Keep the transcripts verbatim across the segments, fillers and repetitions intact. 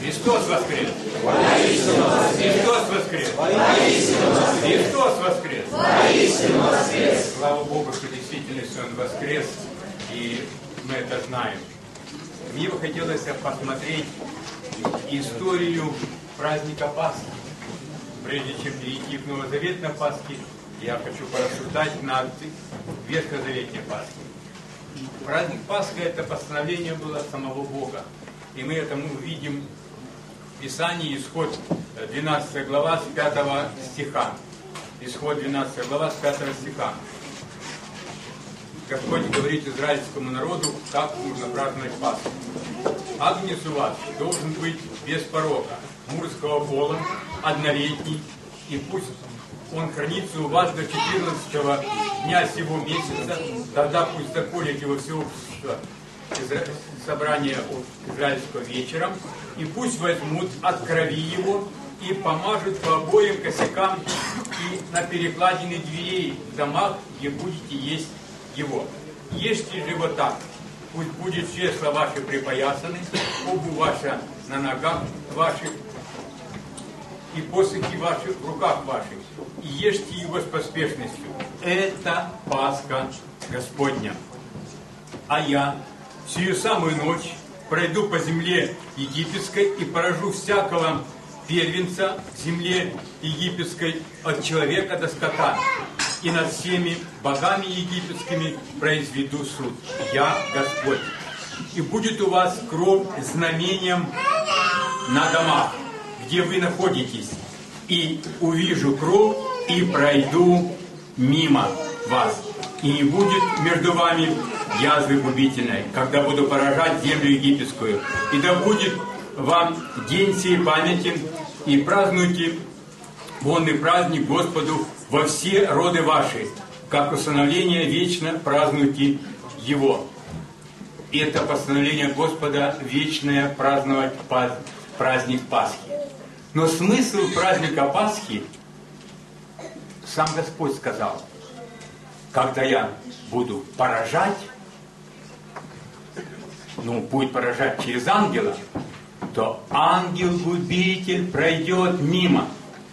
Христос воскрес! Христос воскрес! Христос воскрес! Слава Богу, что действительно Он воскрес, и мы это знаем. Мне бы хотелось посмотреть историю праздника Пасхи. Прежде чем перейти к новозаветной Пасхе, я хочу порассуждать над ветхозаветной Пасхой. Праздник Пасхи – это постановление было самого Бога. И мы это увидим в Писании, Исход двенадцатая глава с пятого стиха. Исход двенадцатая глава с пятого стиха. Господь говорит израильскому народу, как нужно праздновать Пасху. Агнец у вас должен быть без порока, мужского пола, однолетний, и пусть он хранится у вас до четырнадцатого дня сего месяца, тогда пусть заколет его всеобщество собрание израильского вечером, и пусть возьмут от крови его и помажут по обоим косякам и на перекладины дверей в домах, где будете есть его. Ешьте же его так. Пусть будет чресла ваши припоясаны, обувь ваша на ногах ваших, и посохи ваши в руках ваших, и ешьте его с поспешностью. Это Пасха Господня. А я сию самую ночь пройду по земле египетской и поражу всякого первенца в земле египетской от человека до скота, и над всеми богами египетскими произведу суд. Я Господь. И будет у вас кровь знамением на домах, где вы находитесь, и увижу кровь, и пройду мимо вас. И не будет между вами язвы губительной, когда буду поражать землю египетскую. И да будет вам день сей памятен, и празднуйте вонный праздник Господу во все роды ваши, как установление вечно празднуйте его. И это постановление Господа вечное праздновать праздник Пасхи. Но смысл праздника Пасхи сам Господь сказал: когда я буду поражать, ну, будет поражать через ангела, то ангел-губитель пройдет мимо.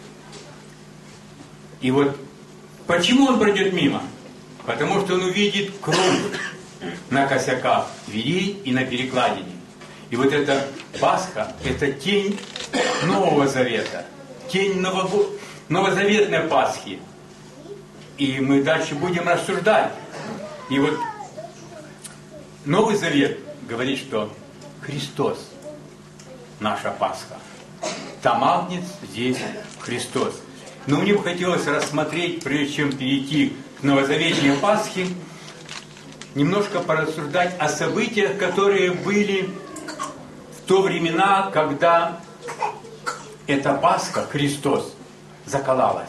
И вот почему он пройдет мимо? Потому что он увидит кровь на косяках дверей и на перекладине. И вот эта Пасха – это тень Нового Завета, тень нового, новозаветной Пасхи. И мы дальше будем рассуждать. И вот Новый Завет говорит, что Христос – наша Пасха. Там Агнец, здесь Христос. Но мне бы хотелось рассмотреть, прежде чем перейти к новозаветной Пасхе, немножко порассуждать о событиях, которые были в то времена, когда эта Пасха, Христос, заколалась.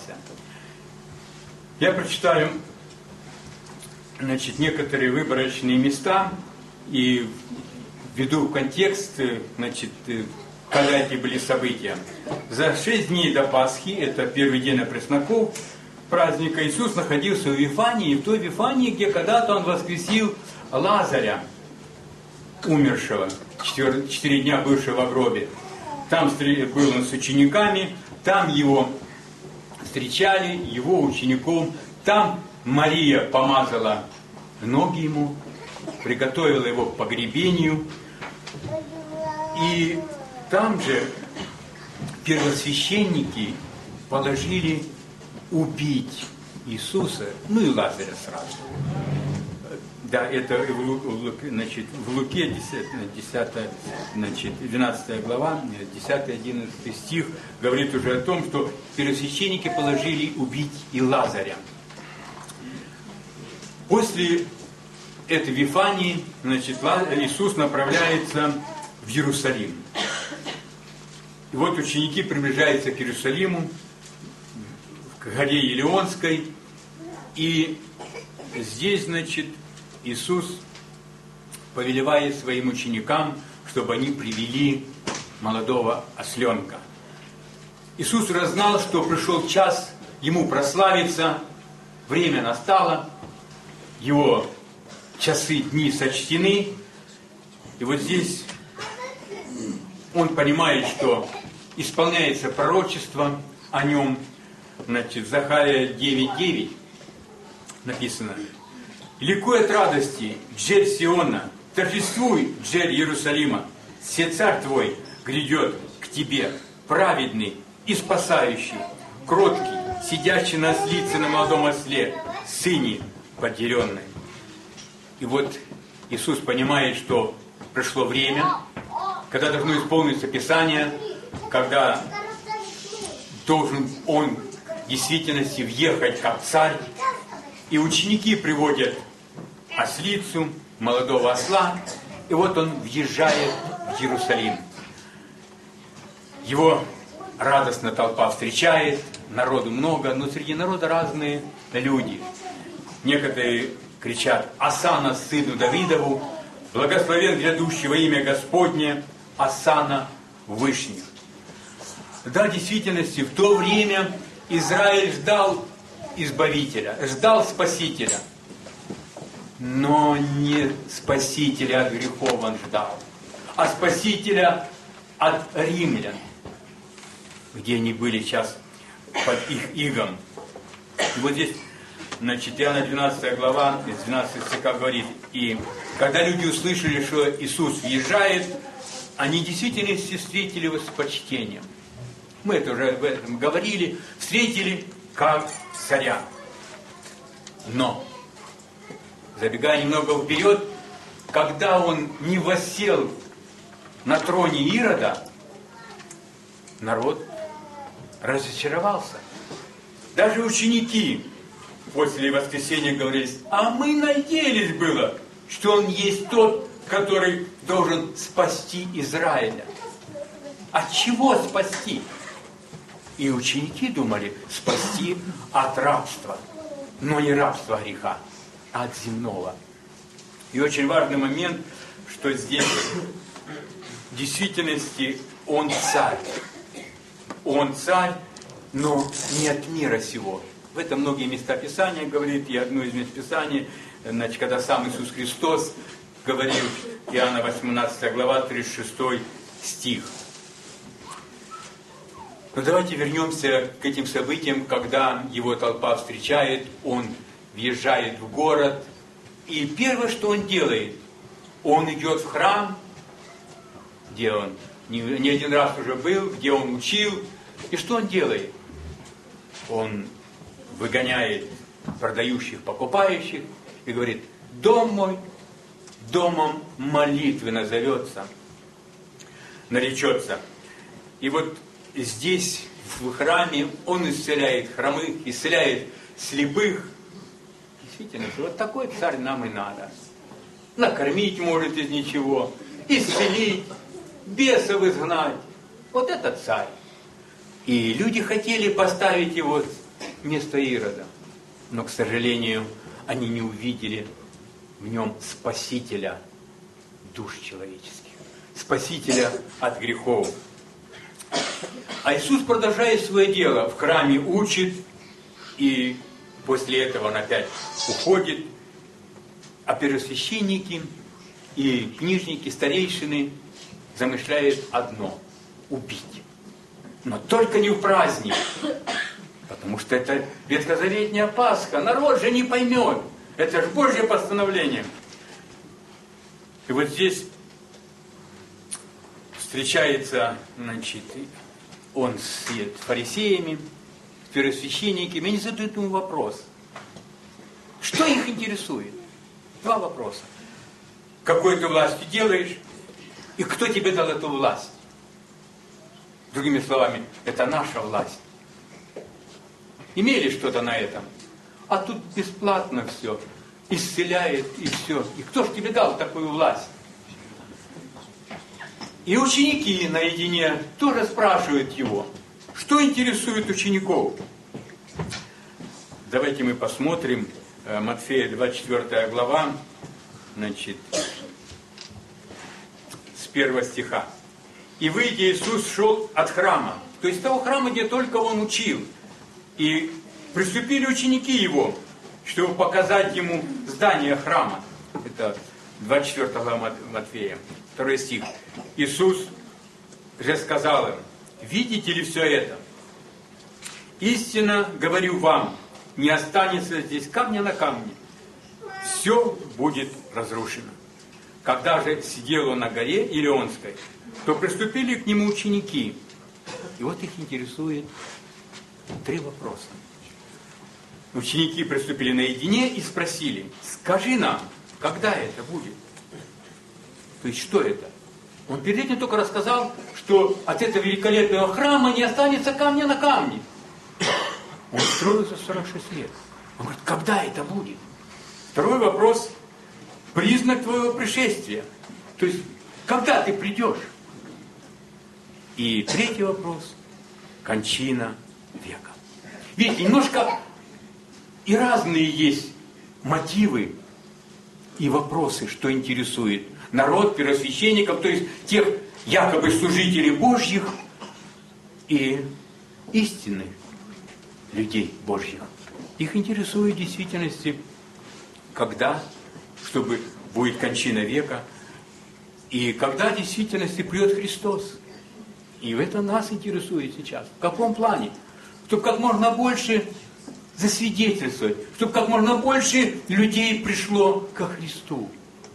Я прочитаю, значит, некоторые выборочные места и введу в контекст, значит, когда эти были события. За шесть дней до Пасхи, это первый день опресноков праздника, Иисус находился в Вифании, в той Вифании, где когда-то Он воскресил Лазаря, умершего, четыре, четыре дня бывшего в гробе. Там был он с учениками, там его встречали, его учеников. Там Мария помазала ноги ему, приготовила его к погребению. И там же первосвященники положили убить Иисуса, ну и Лазаря сразу. Да, это в Луке, значит, в Луке десятая, значит, двенадцатая глава, десятый-одиннадцатый стих говорит уже о том, что первосвященники положили убить и Лазаря. После этой Вифании, значит, Иисус направляется в Иерусалим. И вот ученики приближаются к Иерусалиму, к горе Елеонской, и здесь, значит, Иисус повелевает своим ученикам, чтобы они привели молодого осленка. Иисус разнал, что пришел час ему прославиться, время настало, его часы, дни сочтены. И вот здесь он понимает, что исполняется пророчество о нем. Значит, Захария девять девять написано: «Ликуй от радости, Джерь Сиона, торжествуй, Джерь Иерусалима, се царь твой грядет к тебе, праведный и спасающий, кроткий, сидящий на ослице на молодом осле, сыне подеренной». И вот Иисус понимает, что пришло время, когда должно исполниться Писание, когда должен Он в действительности въехать как царь. И ученики приводят ослицу, молодого осла, и вот он въезжает в Иерусалим. Его радостно толпа встречает, народу много, но среди народа разные люди. Некоторые кричат: «Осанна сыну Давидову, благословен грядущий во имя Господне, Осанна Вышних». Да, в действительности, в то время Израиль ждал Избавителя, ждал Спасителя. Но не Спасителя от грехов он ждал, а Спасителя от римлян, где они были сейчас под их игом. И вот здесь, значит, Иоанна двенадцатая глава, из двенадцатого стиха говорит: «И когда люди услышали, что Иисус въезжает, они действительно встретили его с почтением». Мы это уже об этом говорили, встретили как царя. Но, забегая немного вперед, когда он не воссел на троне Ирода, народ разочаровался. Даже ученики после воскресения говорили: а мы надеялись было, что он есть тот, который должен спасти Израиля. От чего спасти? И ученики думали спасти от рабства, но не рабства греха, а от земного. И очень важный момент, что здесь в действительности он царь. Он царь, но не от мира сего. В этом многие места Писания говорит, и одно из мест Писания, значит, когда сам Иисус Христос говорил, Иоанна восемнадцатая глава, тридцать шестой стих. Но давайте вернемся к этим событиям, когда его толпа встречает, он въезжает в город, и первое, что он делает, он идет в храм, где он не, не один раз уже был, где он учил, и что он делает? Он выгоняет продающих, покупающих и говорит: дом мой домом молитвы назовется, наречется. И вот здесь, в храме, он исцеляет хромых, исцеляет слепых. Действительно, вот такой царь нам и надо. Накормить может из ничего, исцелить, бесов изгнать. Вот это царь. И люди хотели поставить его вместо Ирода. Но, к сожалению, они не увидели в нем спасителя душ человеческих, спасителя от грехов. А Иисус продолжает свое дело. В храме учит, и после этого он опять уходит. А первосвященники и книжники, старейшины замышляют одно – убить. Но только не в праздник, потому что это ветхозаветняя Пасха. Народ же не поймет. Это же Божье постановление. И вот здесь встречается, значит, он с фарисеями, с первосвященниками, и они задают ему вопрос. Что их интересует? Два вопроса. Какой ты властью делаешь, и кто тебе дал эту власть? Другими словами, это наша власть. Имели что-то на этом? А тут бесплатно все. Исцеляет и все. И кто же тебе дал такую власть? И ученики наедине тоже спрашивают его, что интересует учеников. Давайте мы посмотрим Матфея двадцать четвёртая глава, значит, с первого стиха. «И выйдя, Иисус шел от храма», то есть того храма, где только он учил. И приступили ученики его, чтобы показать ему здание храма. Это двадцать четвёртая глава Матфея, второй стих. «Иисус, же сказал им: видите ли все это? Истинно говорю вам, не останется здесь камня на камне. Все будет разрушено. Когда же сидел он на горе Илионской, то приступили к нему ученики. И вот их интересует три вопроса. Ученики приступили наедине и спросили: скажи нам, когда это будет? То есть что это? Он перед этим только рассказал, что от этого великолепного храма не останется камня на камне. Он строился сорок шесть лет. Он говорит: когда это будет? Второй вопрос: признак твоего пришествия. То есть, когда ты придешь? И третий вопрос: кончина века. Видите, немножко и разные есть мотивы и вопросы, что интересует народ, первосвященников, то есть тех якобы служителей Божьих и истинных людей Божьих. Их интересует в действительности, когда, чтобы будет кончина века, и когда в действительности придет Христос. И это нас интересует сейчас. В каком плане? Чтобы как можно больше засвидетельствовать, чтобы как можно больше людей пришло ко Христу.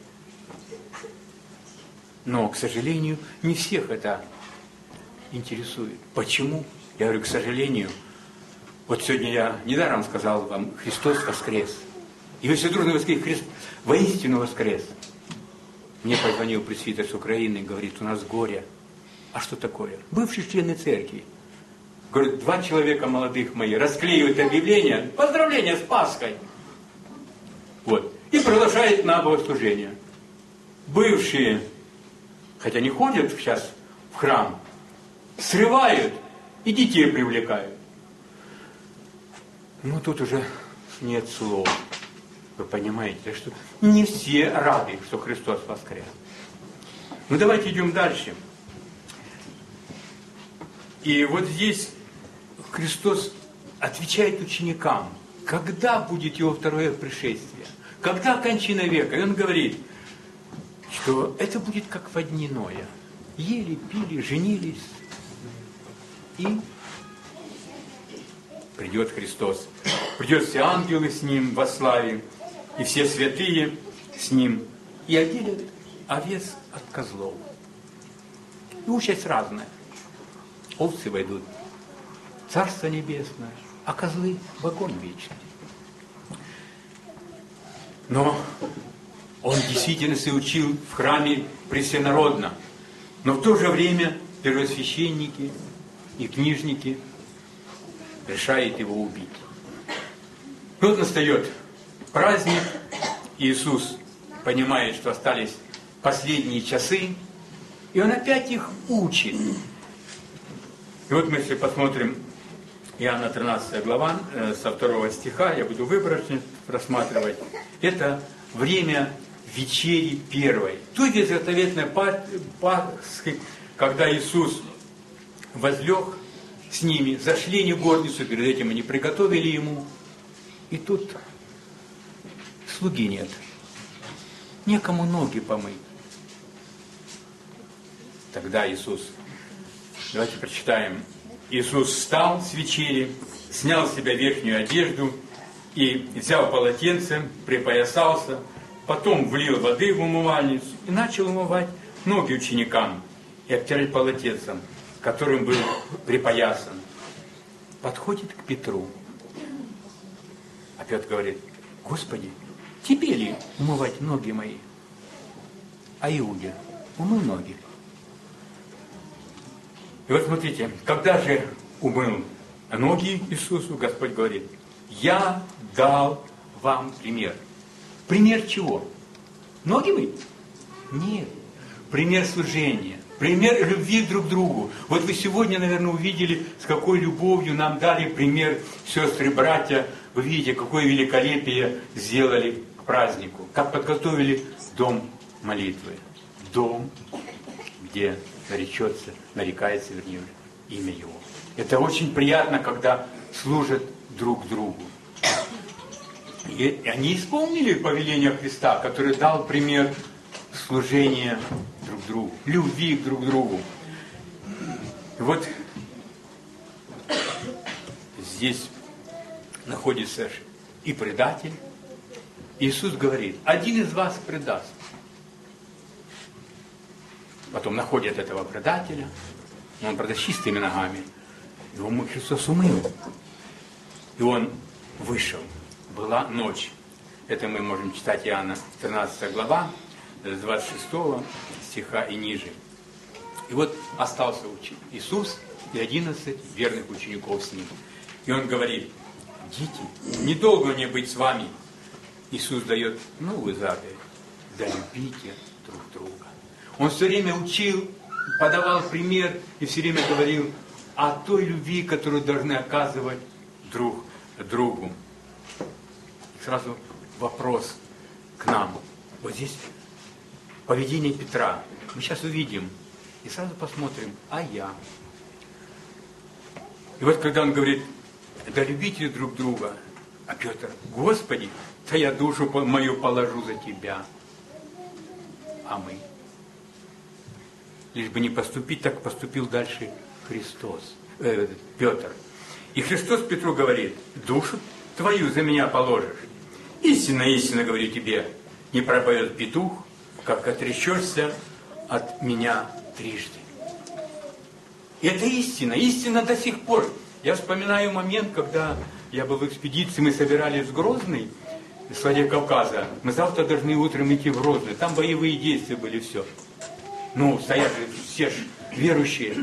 Но, к сожалению, не всех это интересует. Почему? Я говорю, к сожалению. Вот сегодня я недаром сказал вам: Христос воскрес. И если трудно воскрес, Христ воистину воскрес. Мне позвонил пресвитер с Украины и говорит: у нас горе. А что такое? Бывшие члены церкви. Говорит: два человека молодых мои расклеивают объявление: поздравления с Пасхой. Вот. И приглашают на богослужение. Бывшие, хотя не ходят сейчас в храм, срывают и детей привлекают. Ну тут уже нет слов. Вы понимаете, что не все рады, что Христос воскрес. Ну давайте идем дальше. И вот здесь Христос отвечает ученикам, когда будет его второе пришествие, когда кончина века. И он говорит, что это будет как во дни Ноя. Ели, пили, женились, и придет Христос. Придет все ангелы с Ним во славе, и все святые с Ним, и отделят овец от козлов. И участь разная. Овцы войдут в Царство Небесное, а козлы в огонь вечный. Но он действительно учил в храме пресвенародно. Но в то же время первосвященники и книжники решают его убить. И вот настает праздник. Иисус понимает, что остались последние часы, и Он опять их учит. И вот мы, если посмотрим Иоанна тринадцатая глава, э, со второго стиха, я буду выборочно рассматривать, это время вечери первой. Той ветхозаветной Пасхи, когда Иисус возлег с ними, зашли они в горницу, перед этим они приготовили Ему, и тут слуги нет. Некому ноги помыть. Тогда Иисус, давайте прочитаем. Иисус встал с вечери, снял с себя верхнюю одежду и взял полотенце, припоясался, потом влил воды в умывальницу и начал умывать ноги ученикам и обтирать полотенцем, которым был припоясан. Подходит к Петру. А Петр говорит: Господи, тебе ли умывать ноги мои? А Иуде: умыл ноги. И вот смотрите, когда же умыл ноги Иисусу, Господь говорит: я дал вам пример. Пример чего? Ноги мыть? Нет. Пример служения. Пример любви друг к другу. Вот вы сегодня, наверное, увидели, с какой любовью нам дали пример сестры, братья. Вы видите, какое великолепие сделали к празднику. Как подготовили дом молитвы. Дом, где наречется, нарекается, вернее, имя Его. Это очень приятно, когда служат друг другу. И они исполнили повеление Христа, который дал пример служения друг другу, любви друг к другу. Вот здесь находится и предатель. Иисус говорит, один из вас предаст. Потом находят этого предателя, он, правда, с чистыми ногами. Его Христос умыл. И он вышел. Была ночь. Это мы можем читать Иоанна тринадцатая глава, с двадцать шестого стиха и ниже. И вот остался Иисус и одиннадцать верных учеников с ним. И он говорит, дети, недолго мне быть с вами. Иисус дает новую заповедь. Да любите друг друга. Он все время учил, подавал пример и все время говорил о той любви, которую должны оказывать друг другу. И сразу вопрос к нам. Вот здесь поведение Петра. Мы сейчас увидим и сразу посмотрим, а я? И вот когда он говорит, да любите друг друга, а Петр, Господи, да я душу мою положу за тебя. А мы? Лишь бы не поступить, так поступил дальше Христос, э, Петр. И Христос Петру говорит, душу твою за меня положишь. Истинно, истинно говорю тебе, не пропоет петух, как отречешься от меня трижды. И это истина, истина до сих пор. Я вспоминаю момент, когда я был в экспедиции, мы собирались в Грозный, в Владикавказа. Мы завтра должны утром идти в Грозный. Там боевые действия были, все. Ну, стоят все ж верующие.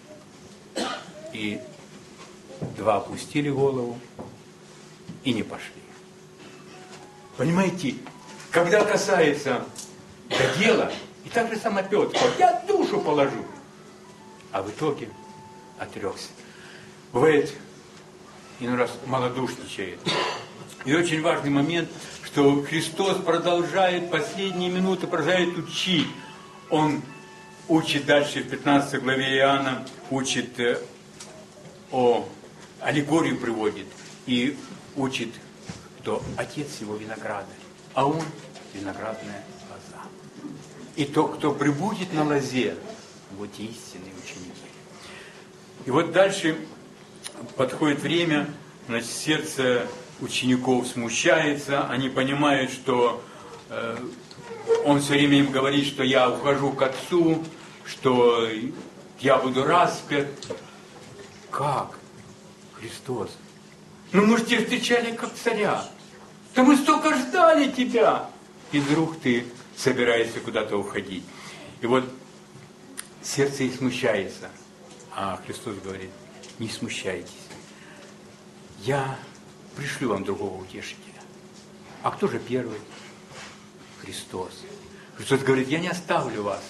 И два опустили голову и не пошли. Понимаете, когда касается до дела, и так же сама Петр, я душу положу. А в итоге отрекся. Бывает, иной раз малодушничает. И очень важный момент, что Христос продолжает последние минуты, продолжает учить. Он учит дальше в пятнадцатой главе Иоанна, учит э, о аллегорию приводит и учит, что отец его виноградарь, а он виноградная лоза. И тот, кто прибудет на лозе, вот истинные ученики. И вот дальше подходит время, значит, сердце учеников смущается, они понимают, что э, он все время им говорит, что я ухожу к Отцу, что я буду распят. Как? Христос. Ну мы же тебя встречали как царя. Да мы столько ждали тебя. И вдруг ты собираешься куда-то уходить. И вот сердце и смущается. А Христос говорит, не смущайтесь. Я пришлю вам другого утешителя. А кто же первый? Христос. Христос говорит, я не оставлю вас.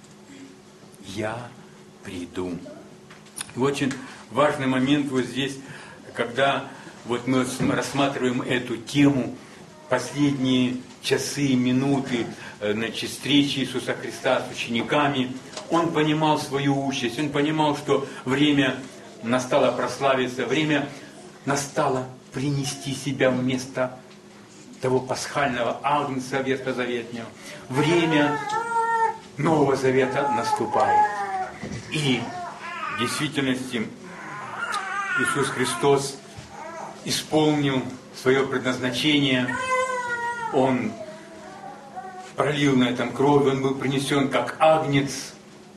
Я приду. И очень важный момент вот здесь, когда вот мы рассматриваем эту тему, последние часы, минуты, значит, встречи Иисуса Христа с учениками, он понимал свою участь, он понимал, что время настало прославиться, время настало принести себя вместо того пасхального агнца ветхозаветнего. Время Нового Завета наступает. И в действительности Иисус Христос исполнил свое предназначение. Он пролил на этом кровь, он был принесен как агнец.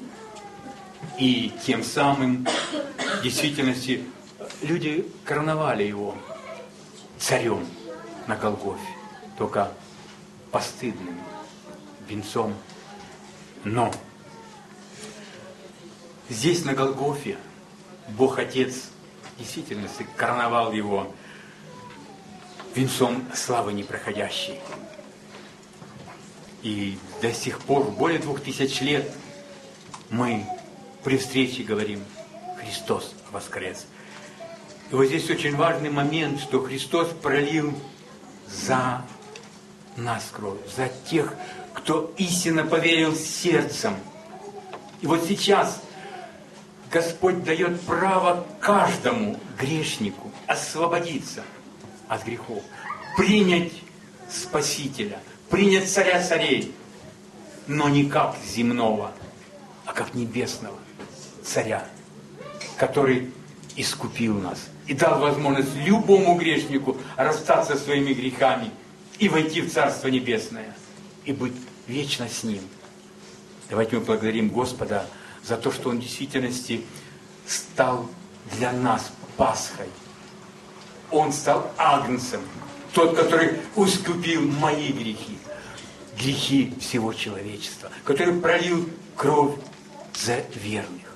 И тем самым в действительности люди короновали его царем на Голгофе, только постыдным венцом. Но здесь на Голгофе Бог Отец действительно короновал его венцом славы непроходящей. И до сих пор, более двух тысяч лет, мы при встрече говорим, Христос воскрес. И вот здесь очень важный момент, что Христос пролил за нас кровь, за тех, кто истинно поверил сердцем. И вот сейчас Господь дает право каждому грешнику освободиться от грехов, принять Спасителя, принять Царя Царей, но не как земного, а как небесного Царя. который искупил нас и дал возможность любому грешнику расстаться со своими грехами и войти в Царство Небесное и быть вечно с Ним. Давайте мы благодарим Господа за то, что Он в действительности стал для нас Пасхой. Он стал Агнцем, тот, который искупил мои грехи, грехи всего человечества, который пролил кровь за верных.